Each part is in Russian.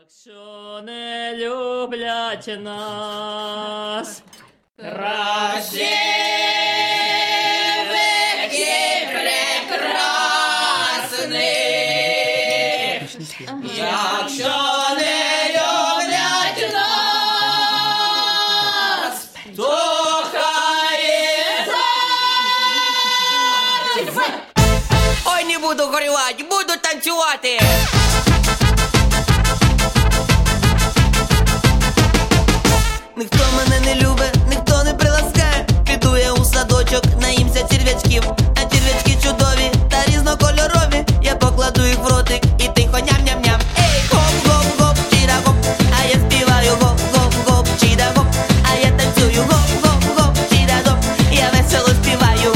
Якщо не люблять нас, красивих і прекрасних, якщо не люблять нас, то хай ой, не буду горювати, буду танцювати. Ніхто мене не любить, ніхто не приласкає. Піду я у садочок, наїмся черв'ячків. А черв'ячки чудові та різнокольорові. Я покладу їх в ротик і тихо ням-ням-ням. Ей, гоп-гоп-гоп, чіда-гоп, а я співаю гоп-гоп-гоп, чіда-гоп, а я танцюю гоп-гоп-гоп, чіда-гоп, я весело співаю.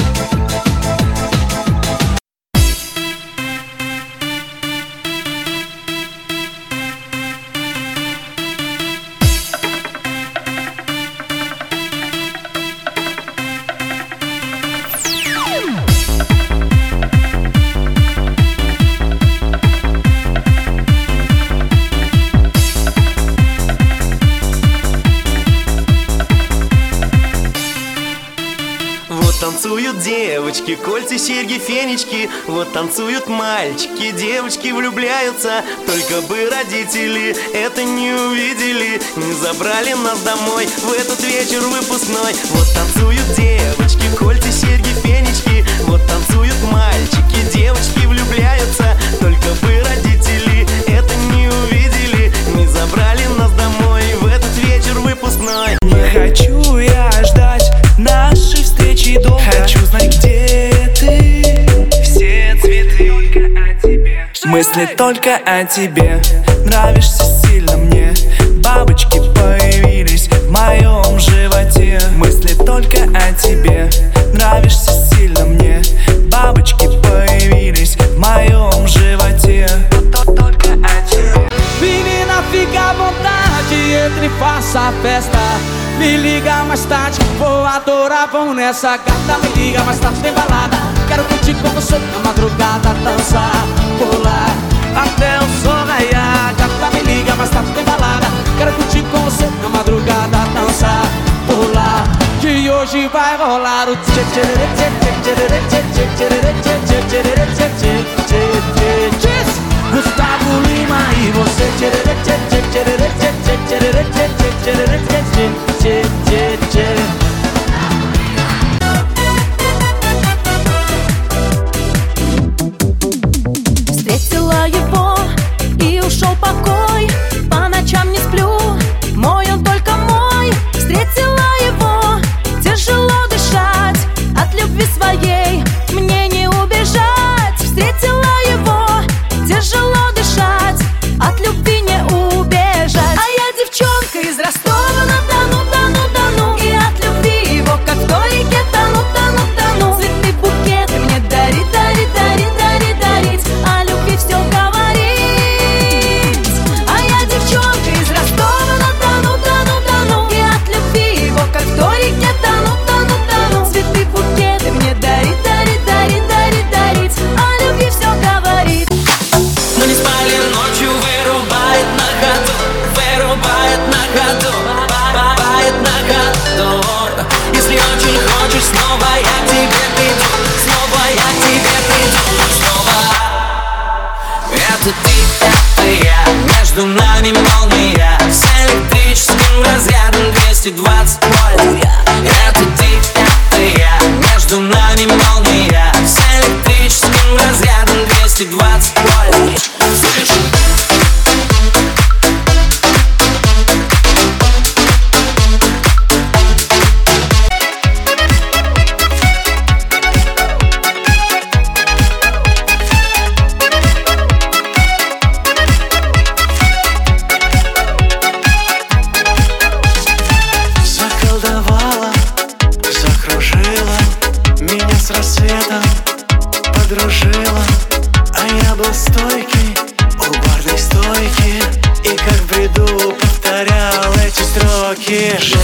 Вот танцуют девочки, кольца, серьги, фенечки. Вот танцуют мальчики, девочки влюбляются. Только бы родители это не увидели, не забрали нас домой в этот вечер выпускной. Вот танцуют девочки, кольца, серьги, фенечки. Вот танцуют мальчики, девочки влюбляются. Только бы родители это не увидели, не забрали нас домой в этот вечер выпускной. Не хочу я ждать нашей встречи долго. Хочу знать, где ты. Все цветы только о тебе. Мысли только о тебе. Нравишься сильно мне. Бабочки появились в моем животе. Мысли только о тебе. Нравишься сильно мне. Бабочки появились в моем животе. Только о тебе. Menina, fica à vontade, entre e faça a festa. Me liga mais tarde, vou adorar, vamos nessa gata. Me liga mais tarde, tem balada. Quero curtir com você na madrugada, dançar, pular até o sol raiar. Gata, me liga mais tarde, tem balada. Quero curtir com você na madrugada, dançar, pular. Que hoje vai rolar o tchê tchê tchê tchê tchê tchê tchê tchê tchê tchê tchê tchê tchê. Gustavo Lima e você tchê tchê tchê tchê tchê tchê tchê tchê tchê tchê tchê tchê. Встретила его и ушел покой. По ночам не сплю, мой он только мой. Встретила его, тяжело дышать. От любви своей мне не убежать. Встретила его, тяжело дышать. От любви не убежать. А я девчонка из Ростова-на-Дону, Дону. И от любви его, как в той реке, тону. Цветы, букеты мне дарит, дарит, дарит, дарит, дарить. О любви все говорить. А я девчонка из Ростова-на-Дону, Дону. И от любви его, как в той реке, тону. Цветы, букеты мне дарит, дарит, дарит, дарит, дарить. О любви все говорит. Мы не спали ночью, вырубает на ходу, вырубает на ходу, вырубает на ходу. Если очень хочешь, снова я к тебе приду, снова я к тебе приду, снова. Это ты, это я, между нами молния, с электрическим разрядом 220 вольт. Это ты, это я, между нами молния, с электрическим разрядом 220 вольт. Заколдовала, закружила меня с рассветом, подружила. А я был стойкий, у барной стойки, и как в бреду повторял эти строки.